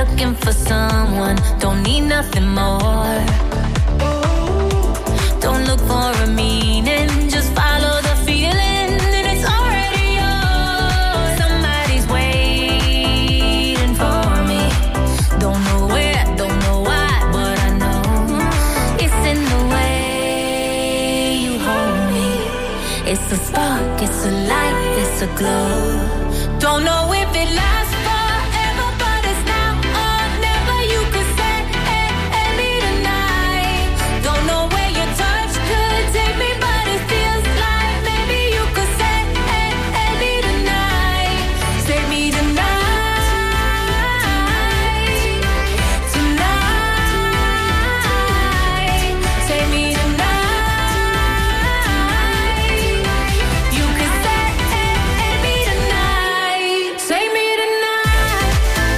looking for someone, don't need nothing more. Don't look for a meaning, just follow the feeling, and it's already yours. Somebody's waiting for me. Don't know where, don't know why, but I know it's in the way you hold me. It's a spark, it's a light, it's a glow. Don't know if it lasts forever, but it's now or never. You could say me tonight. Don't know where your touch could take me, but it feels like maybe you could say me tonight. Say me tonight, tonight. Say me tonight. You could say me tonight. Say me tonight.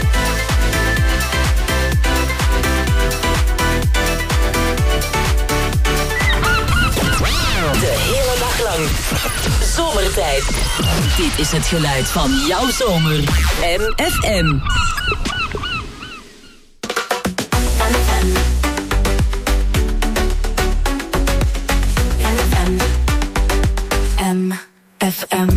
De hele dag lang. Zomertijd. Dit is het geluid van jouw zomer. MFM. MFM.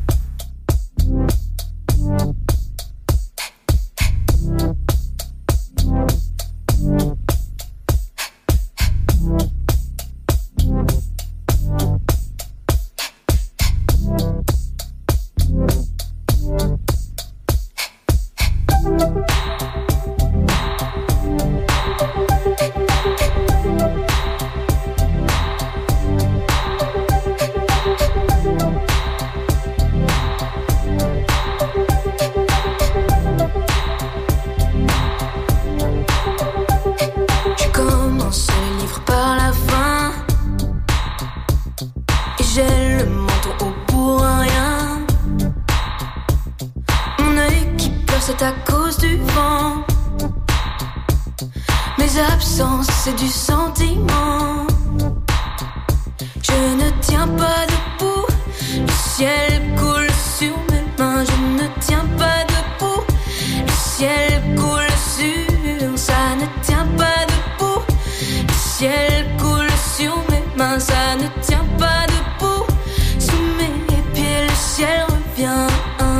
Je commence le livre par la fin et j'ai le menton haut pour rien. Mon œil qui pleure, c'est à cause du vent. Mes absences, c'est du sentiment. Je ne tiens pas debout, le ciel coule sur mes mains. Je ne tiens pas debout, le ciel coule sur. Ça ne tient pas debout, le ciel coule sur mes mains. Ça ne tient pas debout, sous mes pieds le ciel revient.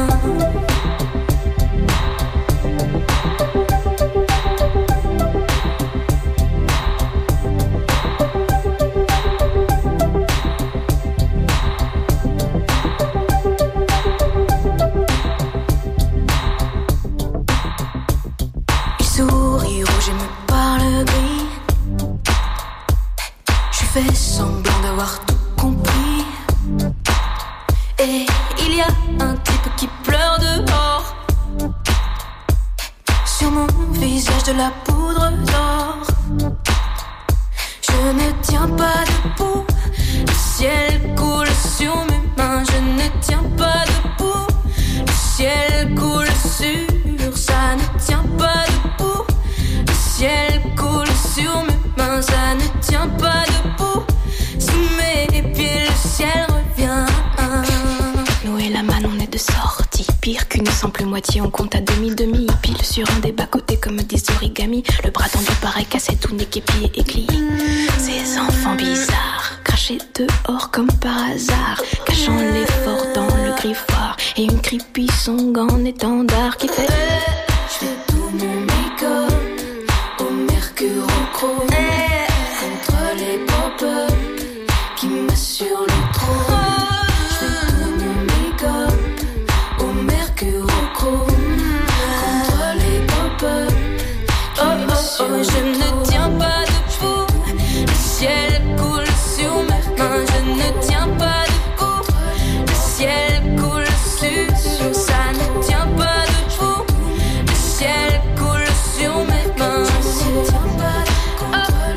Il sourit rouge et me parle gris. Je fais semblant d'avoir tout compris. Et il y a un type qui pleure dehors. Sur mon visage de la poudre d'or. Je ne tiens pas debout, le ciel coule sur mes mains. Je ne tiens pas debout, le ciel coule sur. Ça ne tient pas debout, le ciel coule sur mes mains. Ça ne tient pas debout, sous mes pieds le ciel revient. Nous et la manne, on est de sortie. Pire qu'une simple moitié, on compte à demi-demi. Pile sur un des bas-côtés comme des origamis. Le bras tendu pareil, cassé, tout n'est qu'épié et glié. Ces enfants bizarres, crachés dehors comme par hasard, cachant l'effort dans le griffoir. Et une creepy song en étendard qui fait je fais tout mon make-up au mercure au chrome contre les pop-up qui m'assurent le trône. Je fais tout mon make-up au mercure au chrome contre les pop-up qui m'assurent le trône. Je ne tiens pas debout, le ciel coule sur mes mains. Je ne tiens pas debout, le ciel coule sur. Ça ne tient pas debout, le ciel coule sur mes mains. Je ne tiens pas debout, le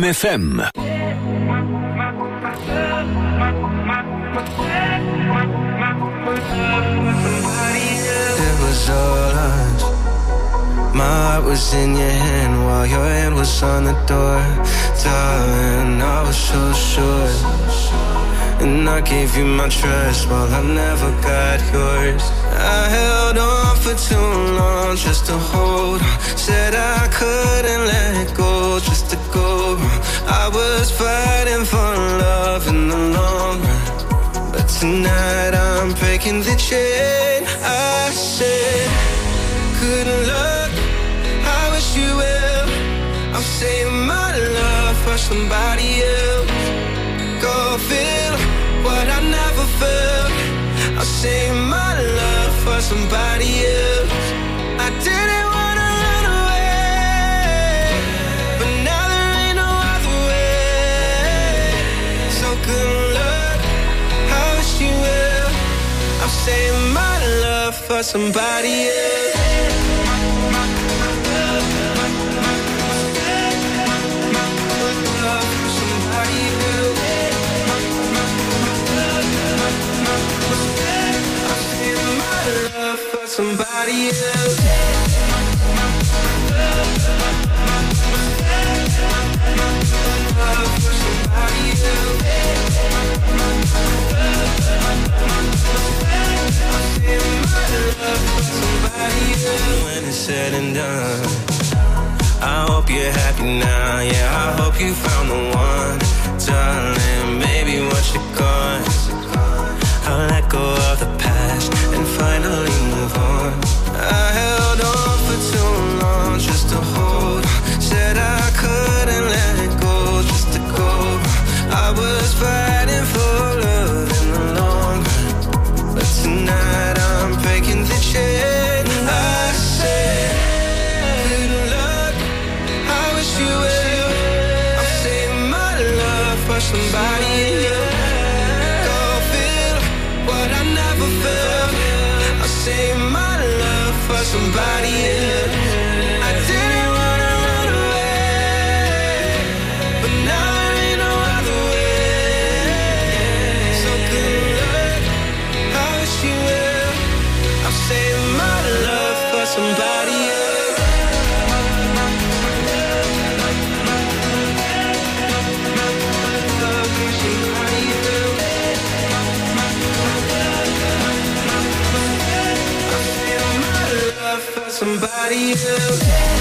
FM. It was all us. My heart was in your hand while your hand was on the door. Darling, I was so sure. And I gave you my trust while I never got yours. I held on for too long just to hold on. Said I couldn't let go just to go wrong. I was fighting for love in the long run, but tonight I'm breaking the chain. I said, good luck, I wish you well. I'm saving my love for somebody else. Go feel what I never felt. I'll save my love for somebody else. I didn't wanna run away, but now there ain't no other way. So good luck, I wish you well. I'll save my love for somebody else. Somebody else. When it's said and done, I hope you're happy now. Yeah, I hope you found the one, darling. Maybe once you're gone, I'll let go of the past and finally move on. I held on for too long just to hold on. Said I couldn't let go just to go wrong. I was fighting for love in the long run, but tonight I'm breaking the chain. I said, good luck, I wish you well. I'm saving my love for somebody else. Save my love for somebody else. I didn't wanna run away, but now there ain't no other way. So good luck, I wish you well. I'll save my love for somebody else. Somebody else.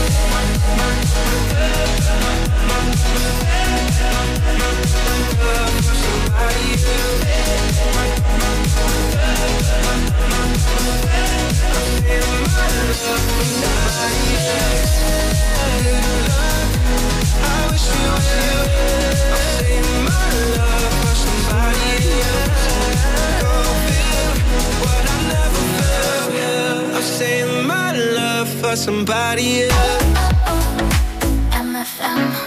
I wish you well. I'm saving my love for somebody else. Go feel what I never felt. I'm saving my love for somebody else. MFM.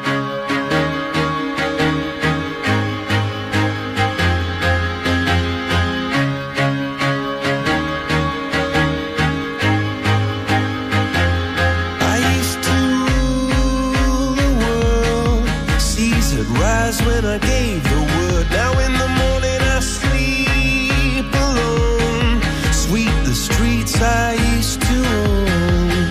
When I gave the word, now in the morning I sleep alone. Sweep the streets I used to own.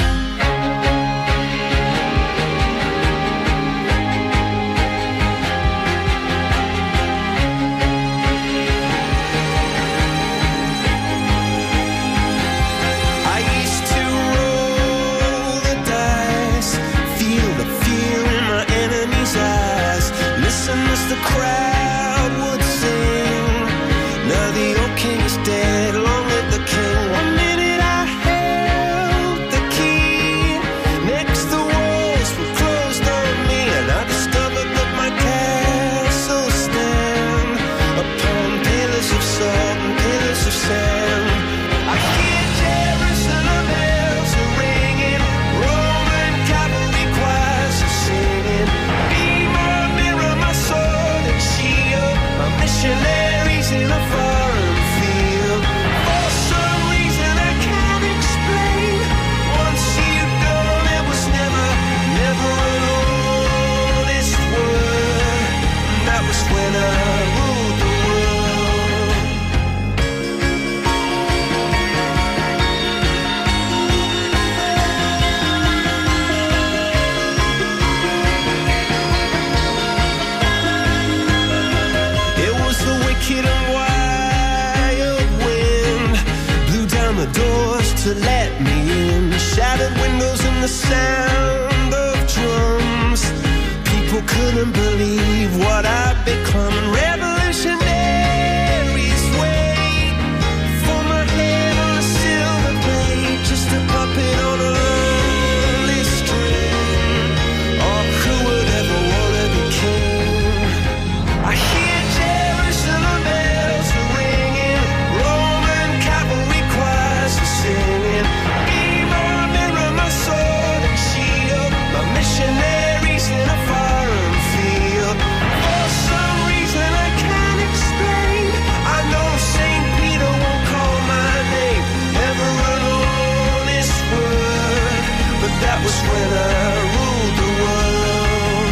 I used to roll the dice, feel the fear in my enemy's eyes. Listen as the crowd would sing. Now the old king is dead, long live the king. 1 minute I held the key. Next the walls were closed on me, and I discovered that my castle stand upon pillars of salt and pillars of sand. I hear Jerusalem bells are ringing, Roman cavalry choirs are singing. Be my mirror, my sword and shield, my missionaries in a foreign field. For some reason I can't explain, once you've gone it was never, never alone I ruled the world. It was the wicked and wild wind blew down the doors to let me in. Shattered windows and the sound of drums. People couldn't believe what I'd become. Revolutionaries wait for my head on a silver plate, just a puppet on a lonely string. Oh, who would ever want to be king? I hear Jerusalem bells are ringing, Roman cavalry choirs are singing. Be my mirror, my sword and shield, my missionaries in a foreign field. For some reason I can't explain, I know St. Peter won't call my name ever alone this word, but that was when I ruled the world.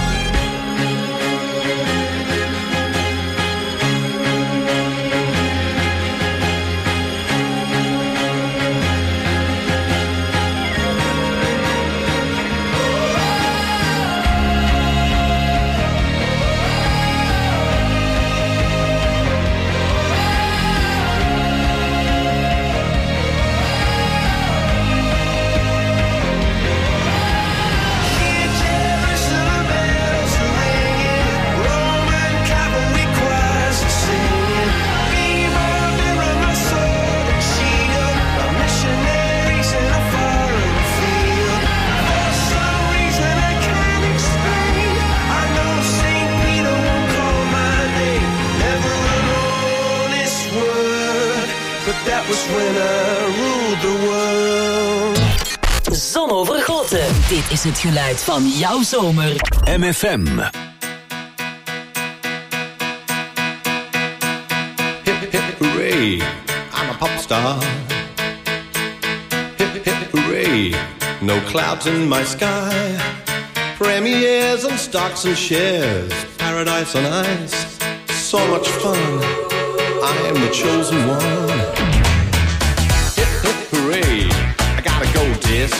Hear Jerusalem bells are ringing, Roman cavalry choirs are singing. Be my mirror, my sword and shield, my missionaries in a foreign field. For some reason I can't explain, I know St. Peter won't call my name ever alone this word, but that was when I ruled the world. Zonovergoten. Dit is het geluid van jouw zomer. MFM. Hip hip hooray, I'm a pop star. Hip hip hooray, no clouds in my sky. Premieres and stocks and shares, paradise on ice. So much fun, I am the chosen one. Hip hip hooray, I got a gold disc.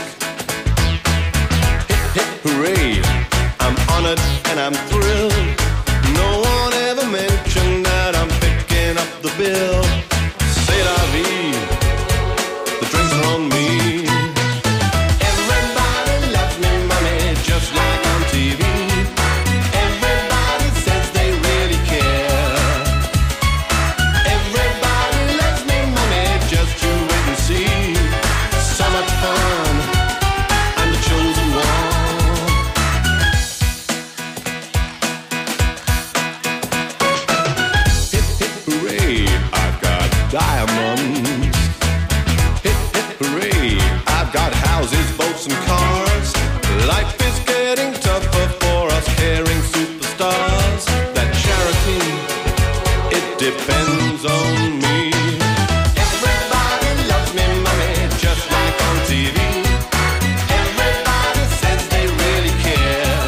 Hip hip hooray, I'm honored and I'm thrilled. No one ever mentioned that I'm picking up the bill. C'est la vie, the drinks are on me. Everybody loves me, mommy, just like on TV. Everybody says they really care. Everybody loves me, mommy, just you wait and see. So much fun, I'm the chosen one. Hip hip hooray, I've got diamonds. Hip hip hooray, I've got houses, boats and cars. Life is getting tougher for us caring superstars. That charity, it depends on me. Everybody loves me, mommy, just like on TV. Everybody says they really care.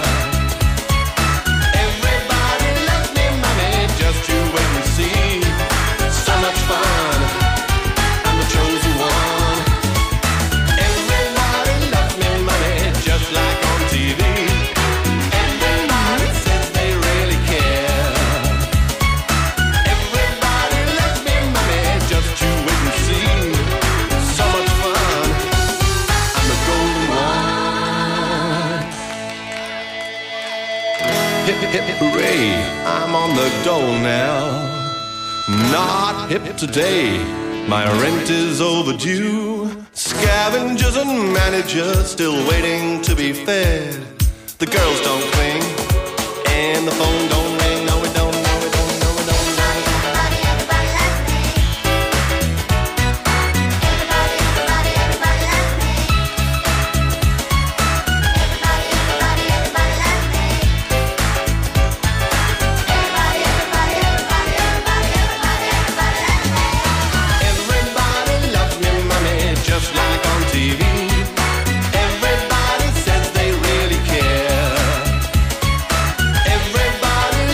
Everybody loves me, mommy, just you wait and see. So much fun, I'm the chosen one. Everybody loves me, mommy, just like on TV. Everybody says they really care. Everybody loves me, mommy, just you wait and see. So much fun, I'm the golden one. Hip hip hooray, I'm on the dole now. Not hip today, my rent is overdue. Scavengers and managers still waiting to be fed. The girls don't cling, and the phone don't ring. No, it don't, no, it don't, no, it don't, no, it don't. Everybody loves me. Everybody loves me. Everybody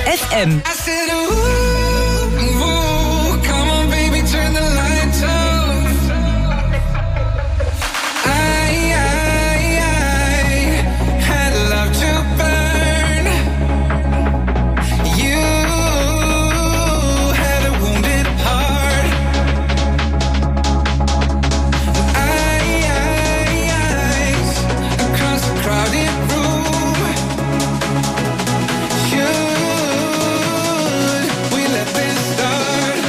FM. I said, ooh, ooh, come on, baby, turn the lights off. I had love to burn. You had a wounded heart. Eyes across the crowded room. Should we let this start?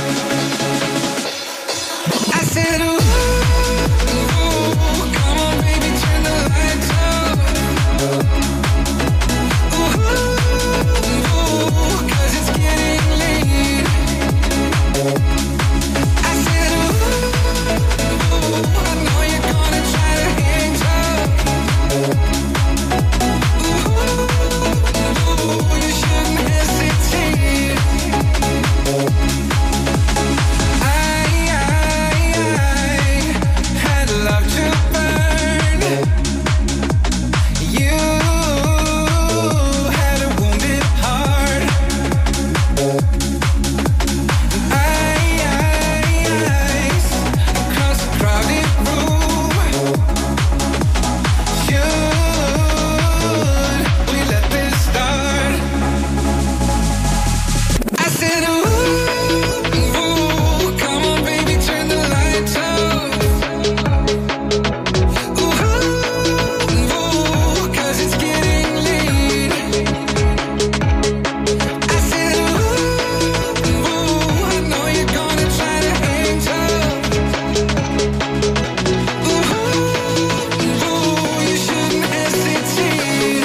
I said, ooh, ooh, come on, baby, turn the lights off. Ooh, ooh, 'cause it's getting late. I said, ooh, ooh, I know you're gonna try to hang tough. Ooh, you shouldn't hesitate. I had love to burn. You had a wounded heart. Eyes across the crowded room. Should we let this start? I said, ooh, ooh, come on, baby, turn the lights off. Ooh, ooh, 'cause it's getting late. I said, ooh, ooh, I know you're gonna try to hang tough. Ooh, ooh, you shouldn't hesitate.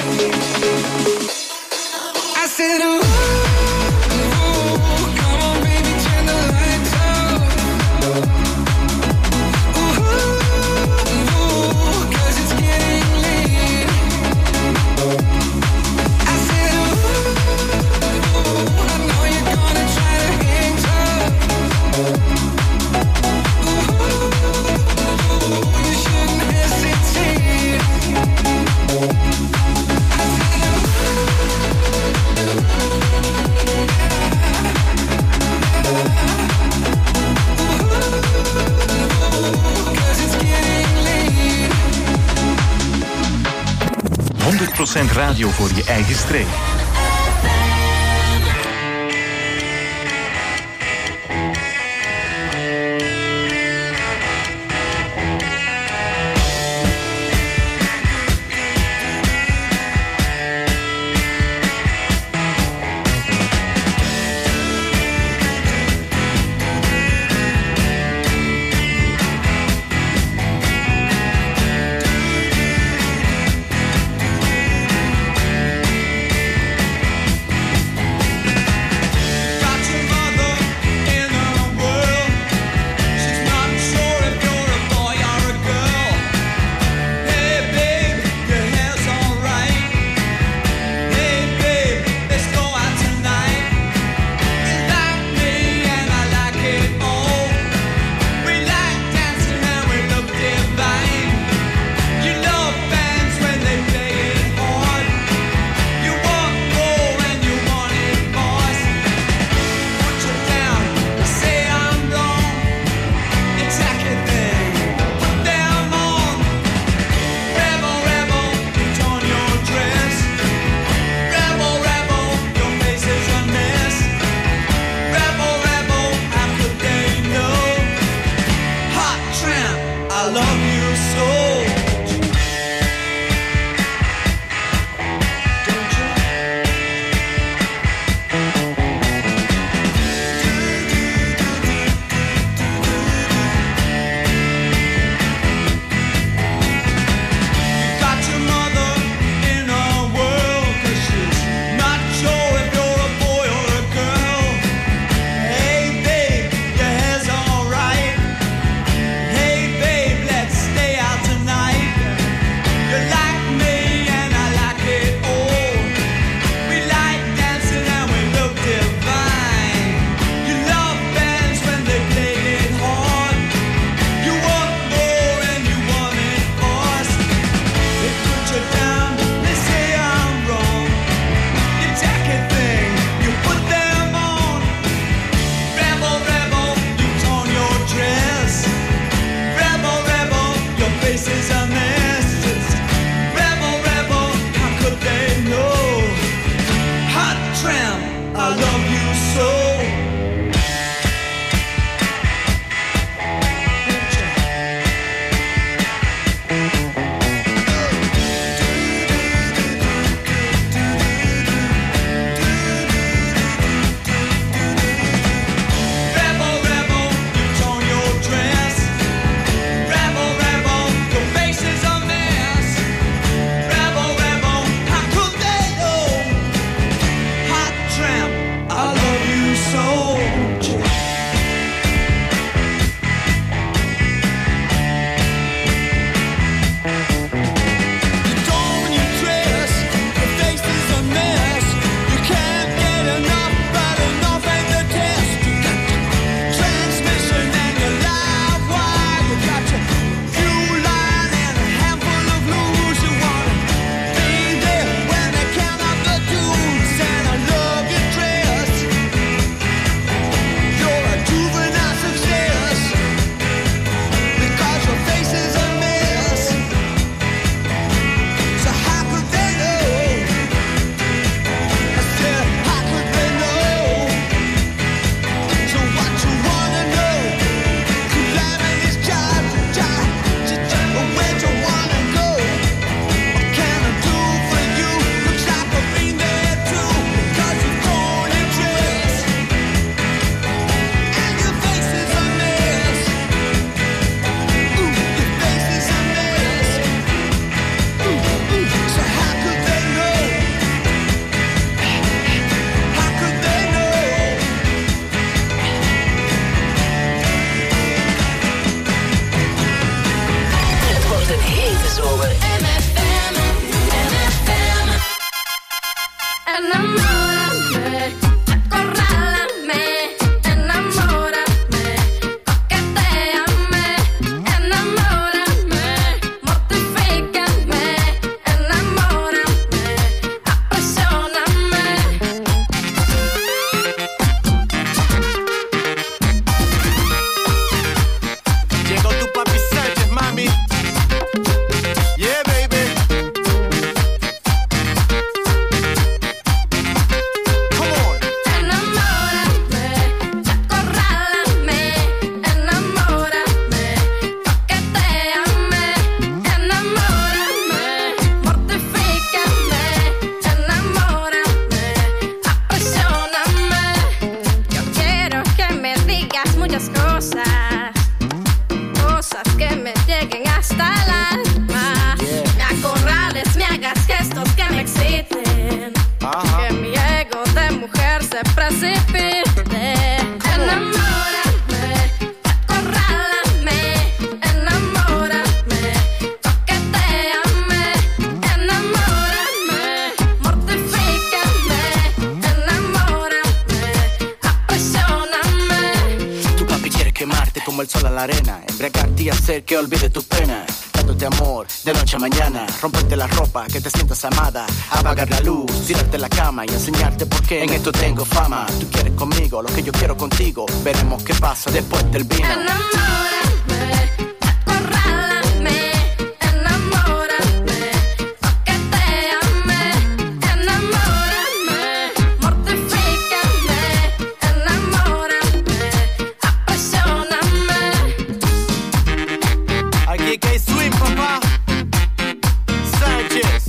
I said, ooh, ooh, come on, baby, turn the lights off. Ooh, ooh, 'cause it's getting late. I said, ooh, ooh, I know you're gonna try to hang tough. Ooh, you shouldn't hesitate. I said, ooh, 'cause it's getting late. 100% radio voor je eigen streek. Enamórame, acorrálame, enamórame, toqueteame, enamórame, mortifícame, enamórame, apasioname. Llegó tu papi Sánchez, mami. Yeah, baby. Come on. Enamórame, acorrálame, enamórame, toqueteame, enamórame, mortifícame, enamórame, apasioname. Yo quiero que me digas muchas cosas, cosas que me lleguen hasta el alma. Me acorrales, me hagas gestos que me exciten, que mi ego de mujer se precipite. Enamórame, acorrálame, enamórame, toqueteame, enamórame, mortifícame, enamórame, apasioname. Tu papi quiere quemarte como el sol a la arena, embriagarte y hacer que olvide tu pena, dándote amor de noche a mañana, romperte la ropa, que te sientas amada, apagar la luz, tirarte en la cama y enseñarte por qué en esto tengo fama. Tú quieres conmigo lo que yo quiero contigo, veremos qué pasa después del vino. Enamórame, acorrálame, enamórame, toqueteame, enamórame, mortifícame, enamórame, apasioname. Aquí que hay swing, papá. Sánchez.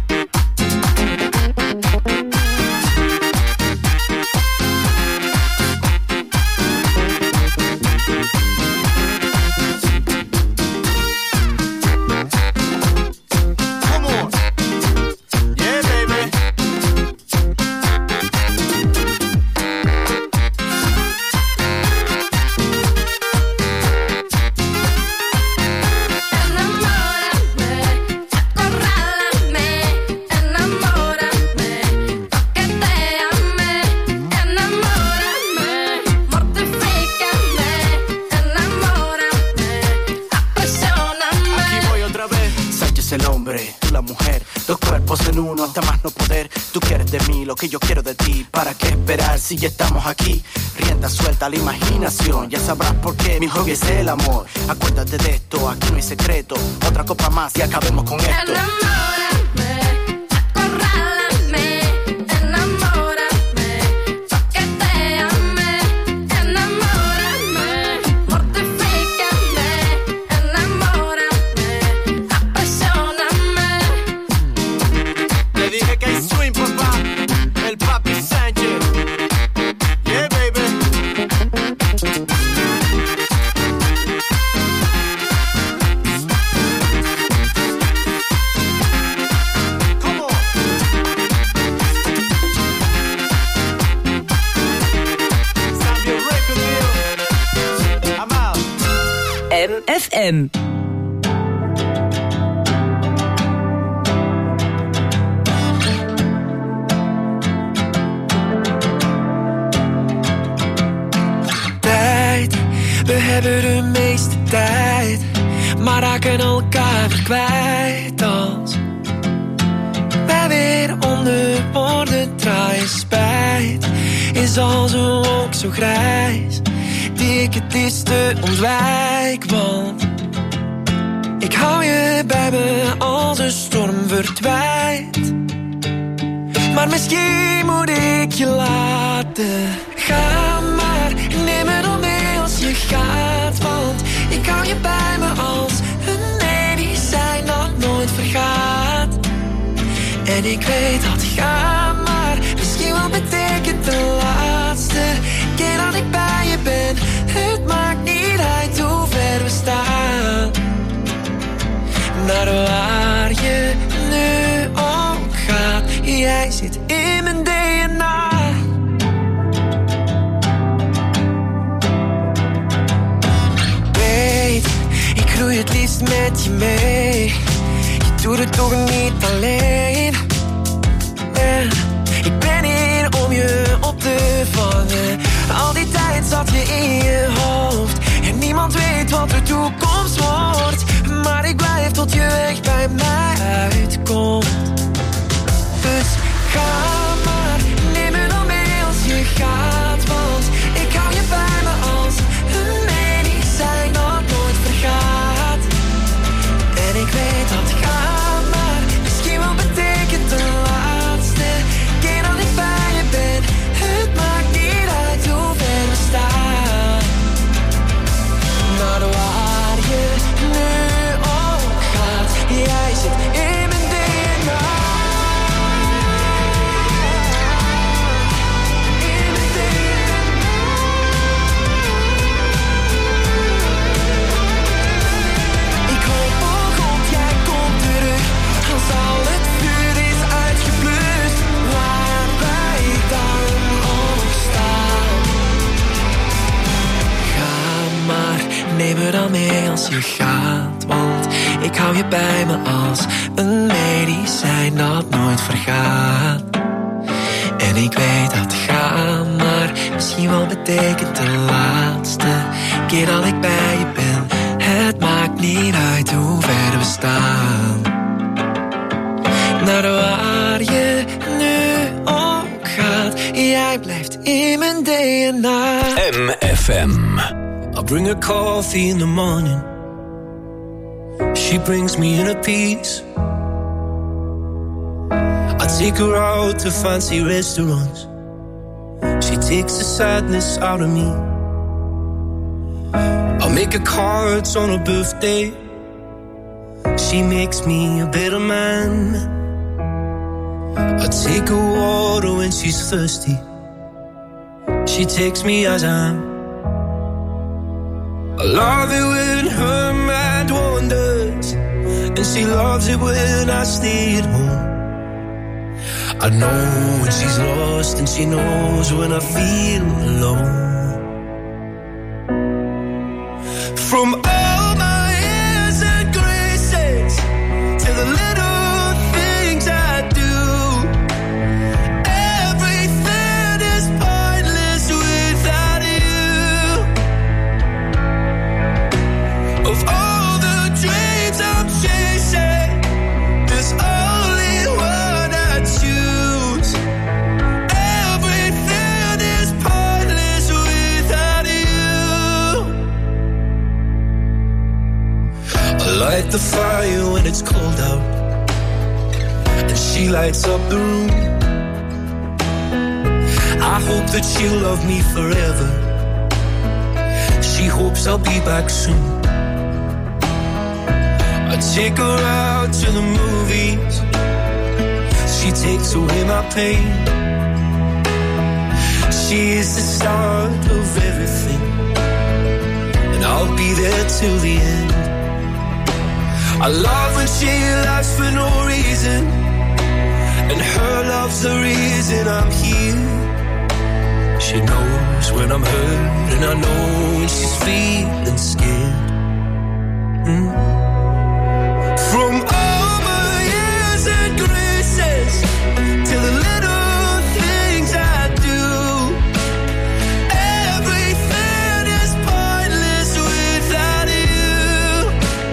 Come on. Yeah, baby. Enamórame, acorrálame, enamórame, toqueteame, enamórame, mortifícame, enamórame, apasioname. Aquí voy otra vez. Sánchez el hombre, tú la mujer, dos cuerpos en uno hasta más no poder. Tú quieres de mí lo que yo quiero de ti, ¿para qué esperar si ya estamos aquí? Rienda suelta a la imaginación, ya sabrás por qué mi hobby es el amor. Acuérdate de esto, aquí no hay secreto, otra copa más y acabemos con esto. Enamórame, acorrálame, enamórame, toqueteame, enamórame, mortifícame, enamórame, apasioname. Le dije que hay swing, papá. El papi Sánchez. Yeah, baby. Come on. Zambia record deal. I'm out. MFM. Tijd, we hebben de meeste tijd, maar raken elkaar weer kwijt als wij weer onder woorden draaien. Spijt is als een wolk zo grijs, die ik het liefste ontwijk, want ik hou je bij me als een storm verdwijnt. Maar misschien moet ik je laten gaan, maar neem me dan mee als je gaat, want ik hou je bij me als een medicijn dat nooit vergaat. En ik weet dat gaan, maar misschien wel betekent de laatste keer dat ik bij je ben. Het maakt niet uit hoe ver we staan, naar waar je nu ook gaat. Jij zit in mijn DNA. Weet, ik groei het liefst met je mee. Je doet het toch niet alleen. Ik tot je weg bij mij uitkomt. Dus ga maar, neem me dan mee als je gaat. Want ik hou je bij me als een medicijn dat nooit vergaat. En ik weet dat ga maar misschien wel betekent de laatste keer dat ik bij je ben. Het maakt niet uit hoe ver we staan. Maar waar je nu ook gaat, jij zit in mijn DNA. In mijn DNA. Ik hoop oh God, jij komt terug. Als al het vuur is uitgeblust, waar wij dan ook staan. Ga maar, neem me dan mee als je gaat. Want ik hou je bij me als een medicijn dat nooit vergaat. En ik weet dat ga maar misschien wel betekent de laatste keer dat ik bij je ben. Het maakt niet uit hoe ver we staan. Naar waar je nu ook gaat, jij blijft in mijn DNA. MFM. I'll bring her coffee in the morning. She brings me inner peace. I take her out to fancy restaurants. She takes the sadness out of me. I'll make her cards on her birthday. She makes me a better man. I take her water when she's thirsty. She takes me as I am. I love it when her mind wanders, and she loves it when I stay at home. I know when she's lost, and she knows when I feel alone. From all my years and graces to the little things I do, everything is pointless without you. Of all the dreams I'm chasing, there's only one I choose. Everything is pointless without you. I light the fire when it's cold out, and she lights up the room. I hope that she'll love me forever. She hopes I'll be back soon. I take her out to the movies. She takes away my pain. She is the start of everything, and I'll be there till the end. I love when she laughs for no reason, and her love's the reason I'm here. She knows when I'm hurt, and I know when she's feeling scared. From all my years and graces to the little things I do, everything is pointless without you.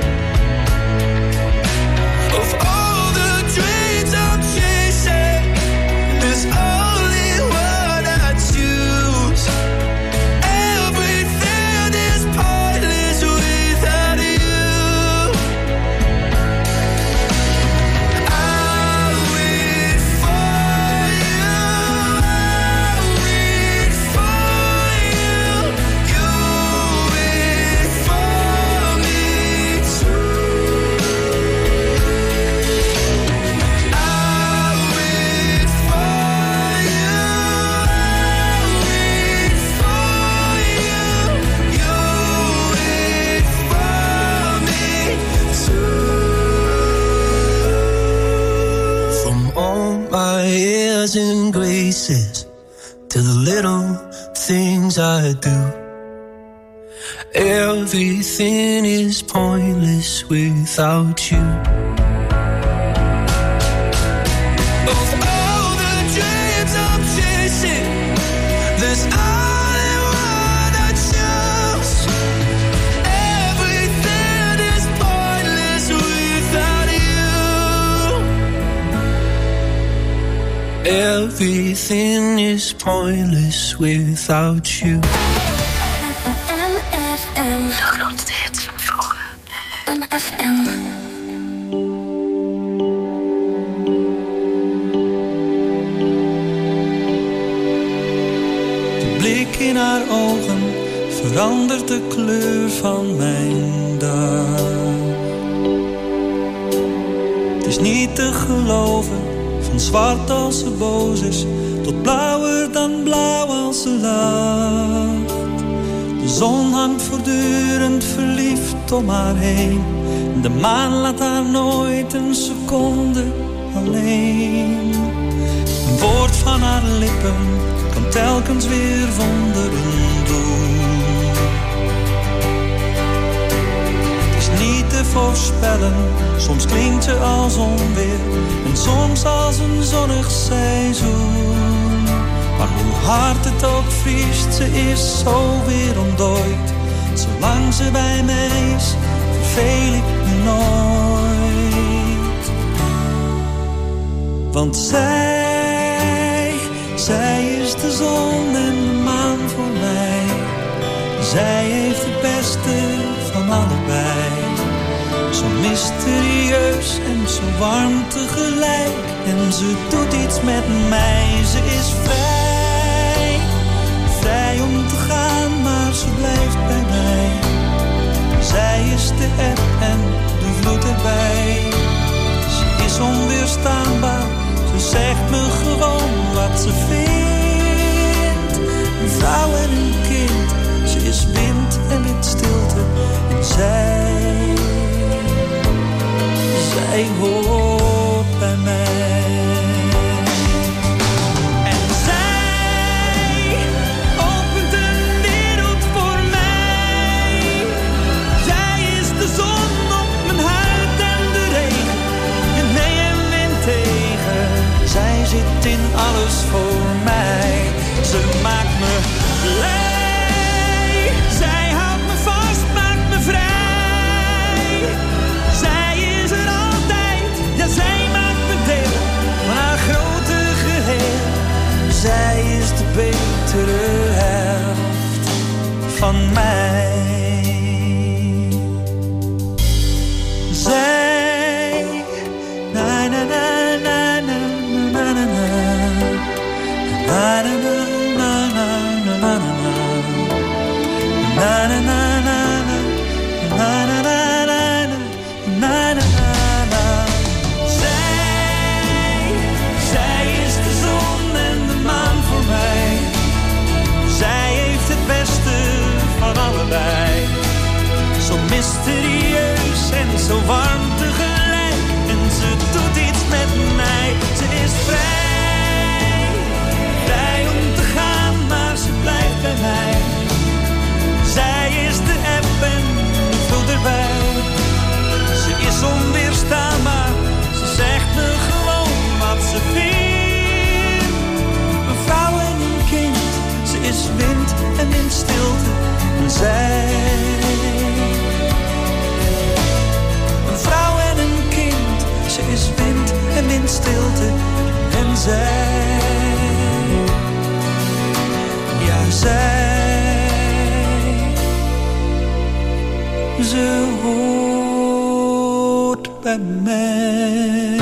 Of all the dreams I'm chasing, there's only one I choose. Everything is pointless without you. I'll wait for you, I'll wait for you, you wait for me too. I'll wait for you, I'll wait for you, you wait for me too. From all my airs and graces to the little things I do, everything is pointless without you. Of all the dreams I'm chasing, there's only one I choose. Everything is pointless without Everything is pointless without you. MFM. De grootste hits van vroeger. MFM. De blik in haar ogen verandert de kleur van mijn dag. Het is niet te geloven, van zwart als ze boos is, tot blauwer dan blauw als ze lacht. De zon hangt voortdurend verliefd om haar heen. De maan laat haar nooit een seconde alleen. Een woord van haar lippen kan telkens weer wonderen doen. Het is niet te voorspellen, soms klinkt ze als onweer en soms als een zonnig seizoen. Maar hoe hard het ook vriest, ze is zo weer ontdooid. Zolang ze bij mij is, verveel ik me nooit. Want zij is de zon en de maan voor mij. Zij heeft het beste van allebei. Zo mysterieus en zo warm tegelijk. En ze doet iets met mij. Ze is vrij, vrij om te gaan, maar ze blijft bij mij. Zij is de eb en de vloed erbij. Ze is onweerstaanbaar, ze zegt me gewoon wat ze vindt. Een vrouw en een kind, ze is wind en windstilte. En zij hoort bij mij. En zij opent een wereld voor mij. Zij is de zon op mijn huid en de regen. En nee en wind tegen. Zij zit in alles voor mij. Ze maakt me blij. Zij houdt me vast, maakt me vrij. Zij is er altijd, ja zij maakt me deel van haar grote geheel. Zij is de betere helft van mij. Zij, na na na na na na na na. Na na na na na na na na na na na na na. Zij is de zon en de maan voor mij. Zij heeft het beste van allebei. Zo mysterieus en zo warm tegelijk. En ze doet iets met mij. Ze is vrij, vrij om te gaan, maar ze blijft bij mij. Zij is de eb en de vloed erbij. Ze is onweerstaanbaar, ze zegt me gewoon wat ze vindt. Een vrouw en een kind, ze is wind en windstilte. En zij, een vrouw en een kind, ze is wind en windstilte. En zij, ja zij, ze hoort bij mij.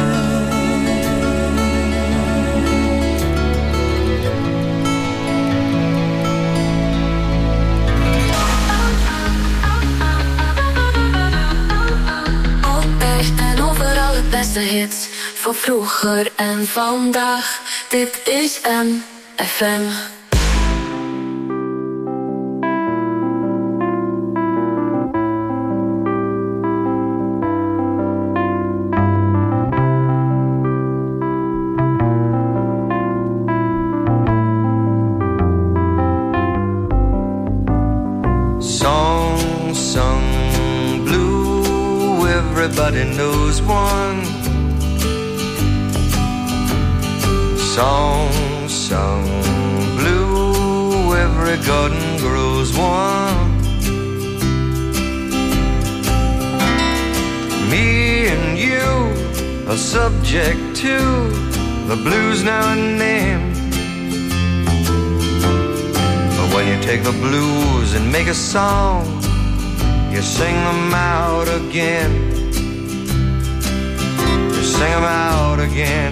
Altijd en overal het beste hits van vroeger en vandaag. Dit is MFM. Everybody knows one song sung blue. Every garden grows one. Me and you are subject to the blues now and then. But when you take the blues and make a song, you sing them out again. You sing them out again.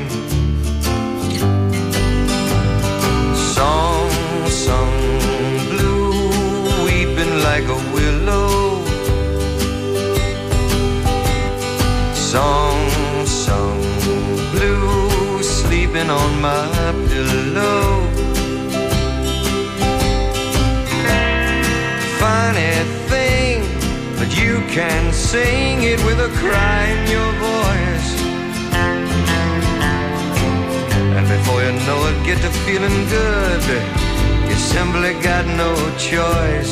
Song sung blue, weeping like a willow. Song sung blue, sleeping on my pillow. Funny thing, but you can sing it with a cry in your voice. And before you know it, get to feeling good. You simply got no choice.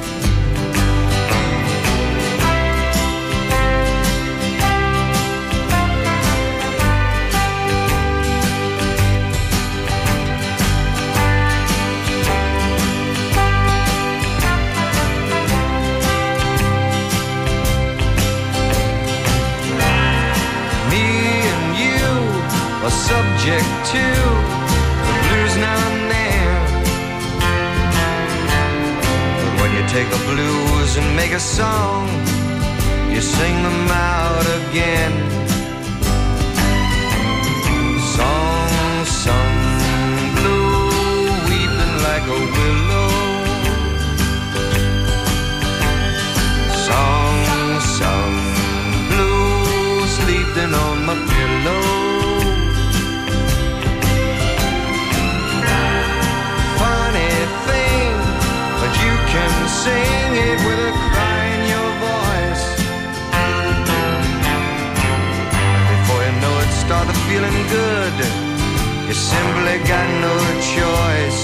Subject to the blues now and then. But when you take the blues and make a song, you sing them out again. Song sung blue, weeping like a willow. Song sung blue, sleeping on my pillow. Sing it with a cry in your voice. And before you know it, started feeling good. You simply got no choice.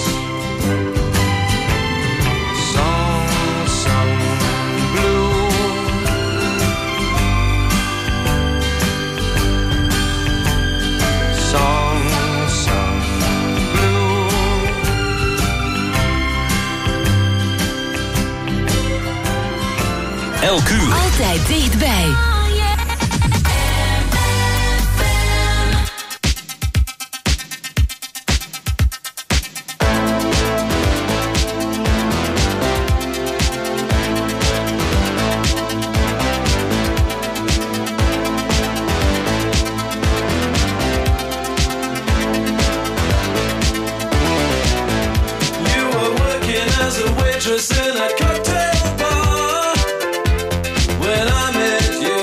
Song sung blue. Song sung blue. Elk uur. Altijd dichtbij. You were working as a waitress in a cocktail bar. When I met you,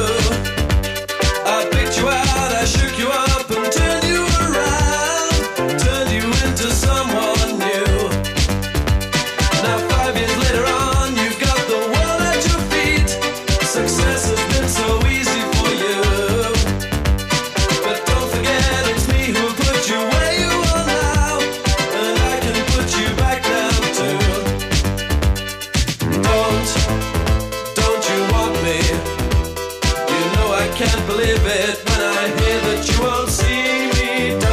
I picked you out, I shook you up and turned you around, turned you into someone new. Now 5 years later on, you've got the world at your feet. Success has been so easy for you. But don't forget it's me who put you where you are now, and I can put you back down too. Don't you want me? You know I can't believe it when I hear that you won't see me.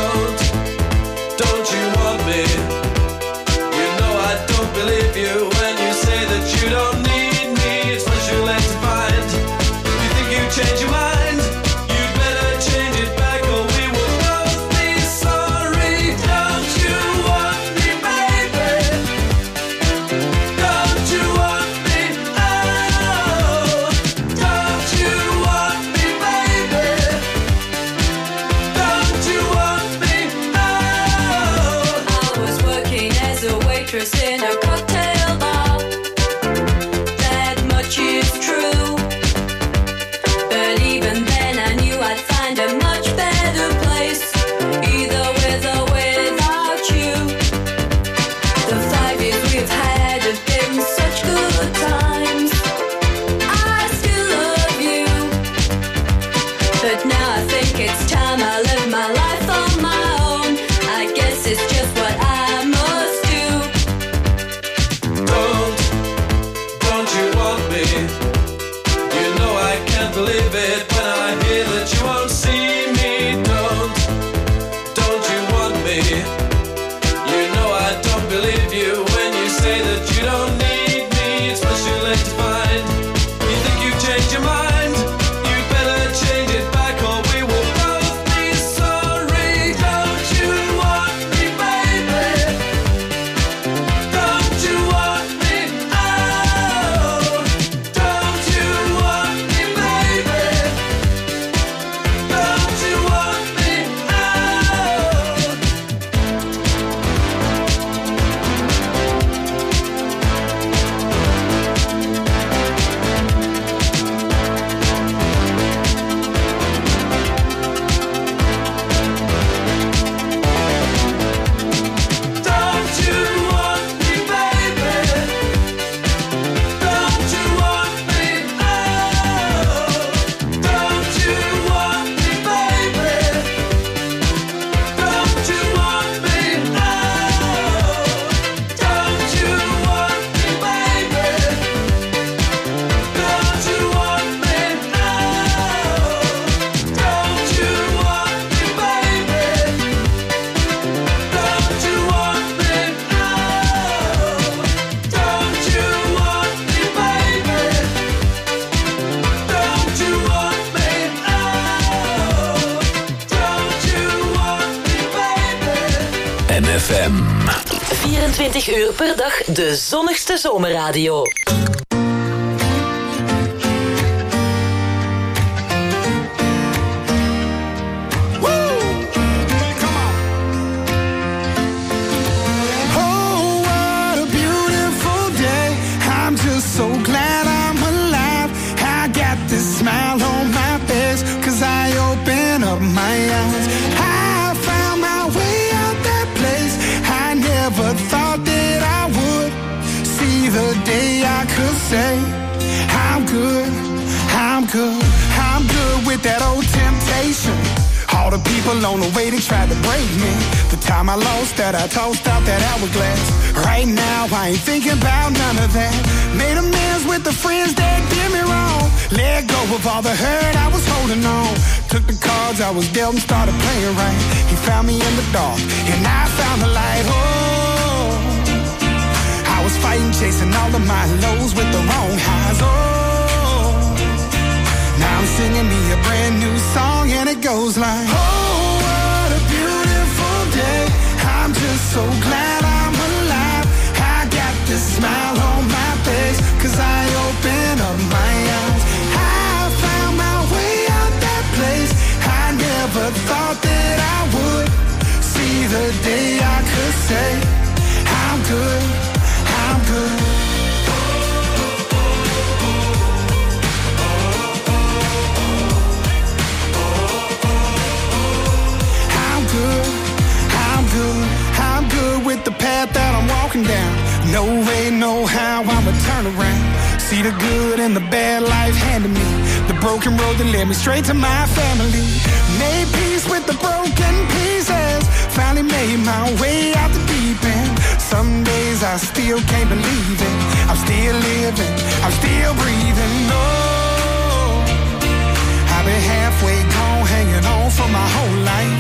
Don't you want me? You know I don't believe you when you say that you don't need me. It's what you left to find. You think you change your mind? You'd better change it back or we will both be sorry. Don't you want me, baby? Don't you want me? Oh, don't you want me, baby? Don't you want me? Oh. I was working as a waitress in a cocktail bar. That much is true. But even then I knew I'd find a much better place, either with or without you. The 5 years we've had have been such good times. I still love you, but now I think it's time I live my life on my own. I guess it's just what I must do. Don't you want me? You know I can't believe it when I hear that you won't see me. Don't you want me? You know I don't believe you when you say that you don't need me. It's what you left to find. You think you've changed your mind? You'd better change it back or we will both be sorry. 24 uur per dag de zonnigste zomerradio. So glad I'm alive. I got this smile on my face, 'cause I open up my eyes. I found my way out that place. I never thought that I would see the day I could say I'm good, I'm good, I'm good with that old temptation. All the people on the way, they tried to break me. The time I lost that, I tossed out that hourglass. Right now, I ain't thinking about none of that. Made amends with the friends that did me wrong. Let go of all the hurt I was holding on. Took the cards I was dealt and started playing right. He found me in the dark, and I found the light. Oh, I was fighting, chasing all of my lows with the wrong highs. Oh, now I'm singing me a brand new song, and it goes like, oh, what a beautiful day. I'm just so glad I'm alive. I got this smile on my face, 'cause I open up my eyes. I found my way out that place. I never thought that I would see the day I could say I'm good, I'm good. I'm good with the path that I'm walking down. No way, no how, I'ma turn around. See the good and the bad life handed me. The broken road that led me straight to my family. Made peace with the broken pieces. Finally made my way out the deep end. Some days I still can't believe it. I'm still living, I'm still breathing. No, I've been halfway gone, hanging on for my whole life.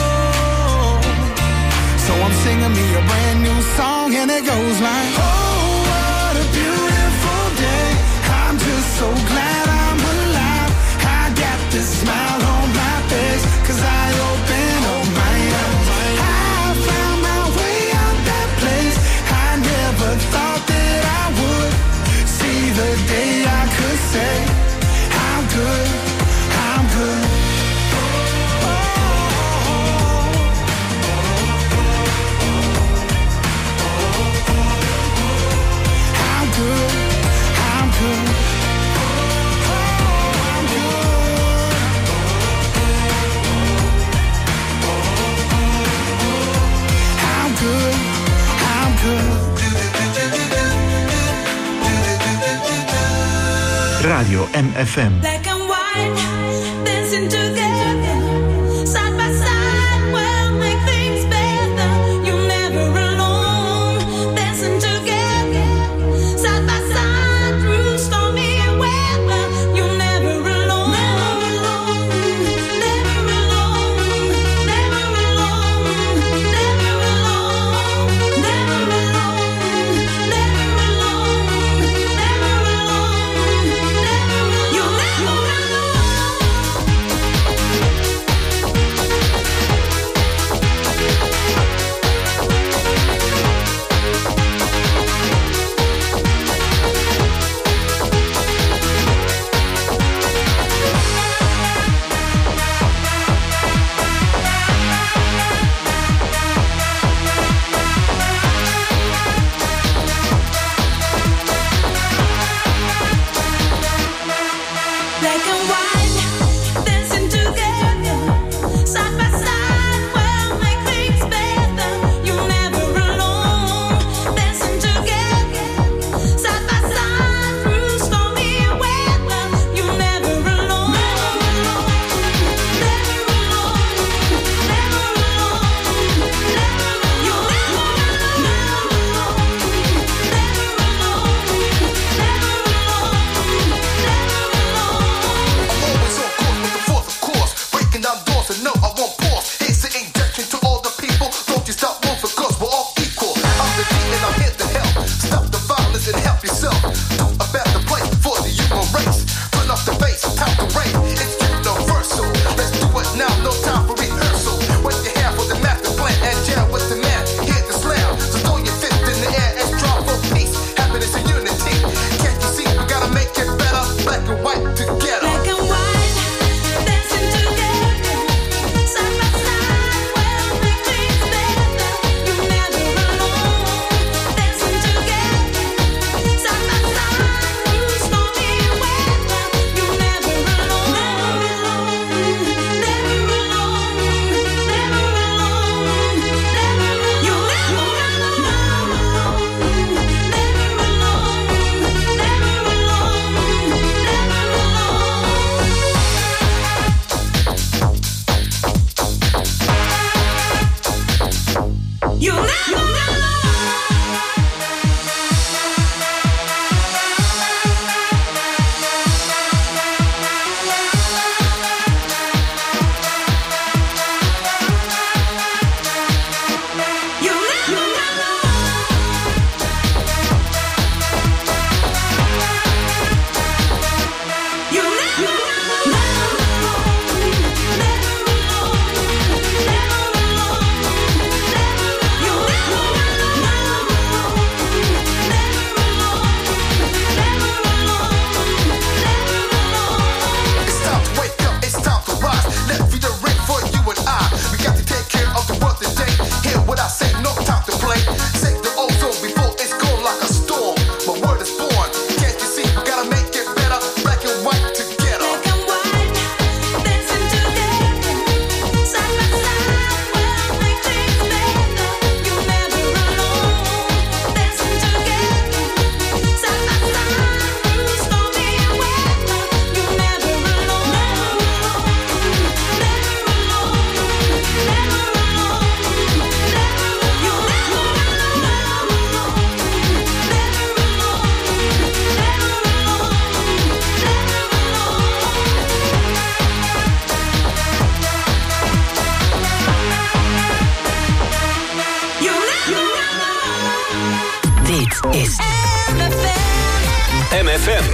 So I'm singing me a brand new song, and it goes like, oh, what a beautiful day. I'm just so glad I'm alive. I got this smile on my face, 'cause I open up my eyes. I found my way out that place. I never thought that I would see the day I could say I'm good, I'm good. Radio MFM. Black and white, dancing together, side by side, we'll make things better. You're never alone, dancing together, side by side, through stormy weather. You're never alone, never alone, never alone, never alone, never alone, never alone, never alone, never alone. You're never alone. is MFM.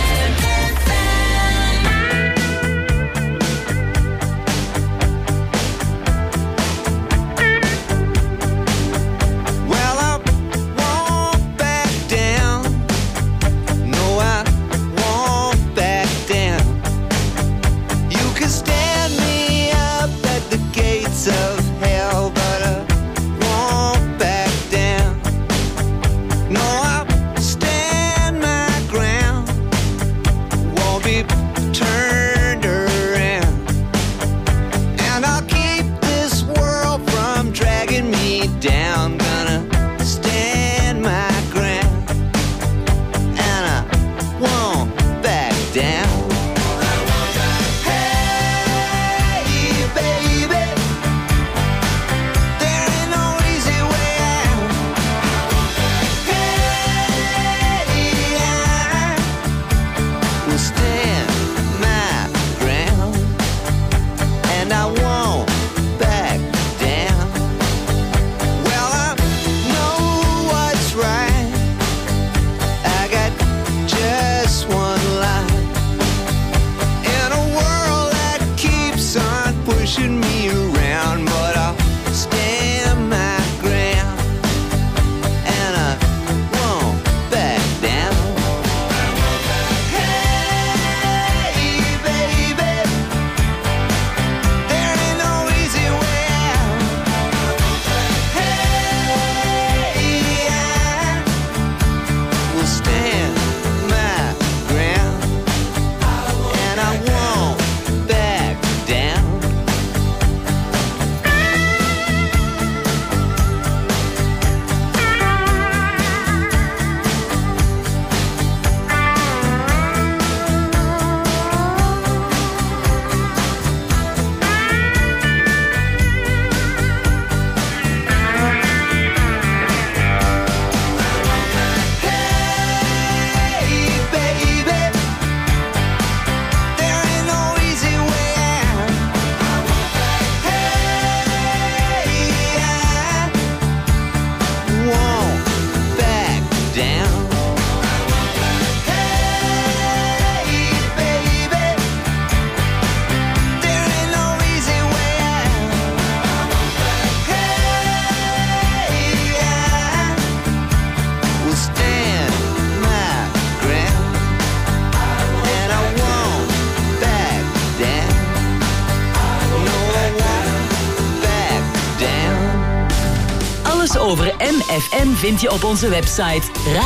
Over MFM vind je op onze website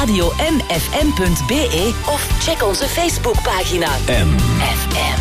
radio-mfm.be of check onze Facebookpagina MFM.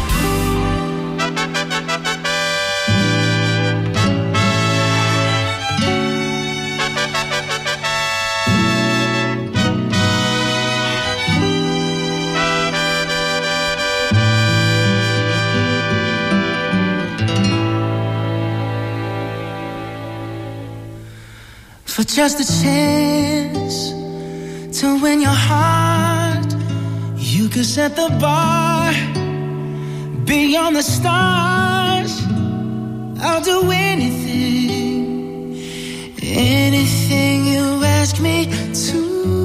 For just a chance to win your heart, you could set the bar beyond the stars. I'll do anything, anything you ask me to.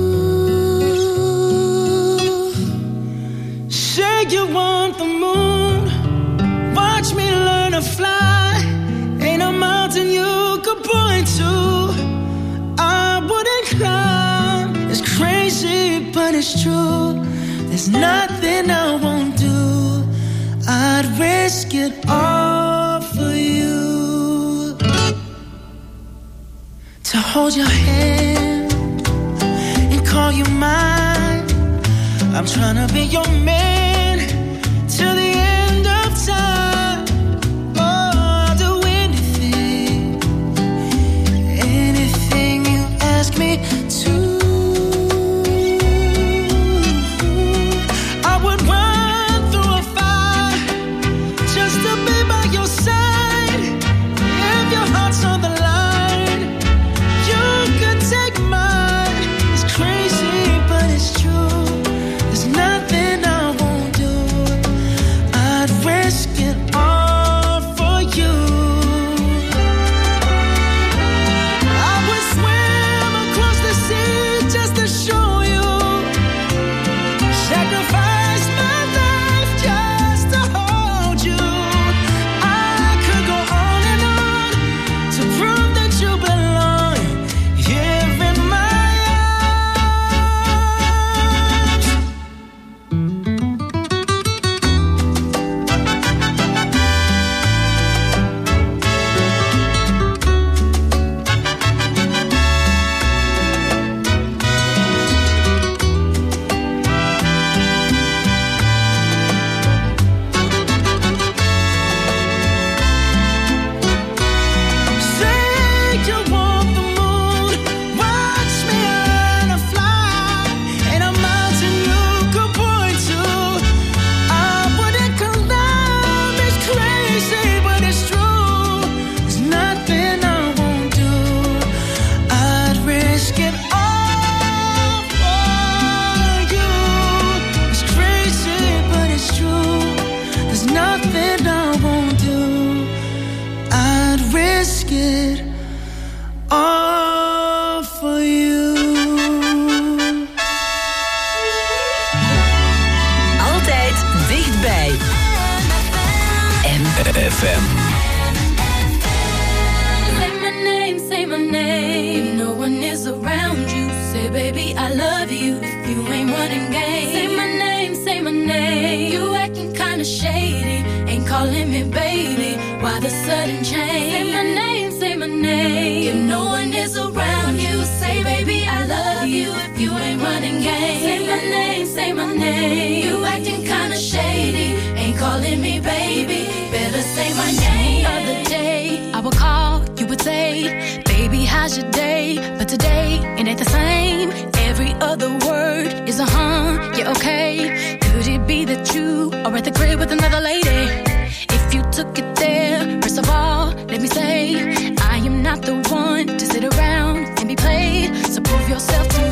Say you want the moon, watch me learn to fly. Ain't a mountain you could point to it's crazy, but it's true. There's nothing I won't do. I'd risk it all for you. To hold your hand and call you mine. I'm trying to be your man till the end of time. Oh, I'll do anything, anything you ask me to. See baby, I love you if you ain't running game. Say my name, say my name. You acting kinda shady, ain't calling me baby. Why the sudden change? Say my name, say my name. If no one is around you, say baby, I love you if you ain't running game. Say my name, say my name. You acting kinda shady, ain't calling me baby. Better say my name. The other day, I would call, you would say, baby, how's your day? But today, it ain't the same. Every other word is a yeah, okay. Could it be that you are at the crib with another lady? If you took it there, first of all, let me say, I am not the one to sit around and be played. So prove yourself to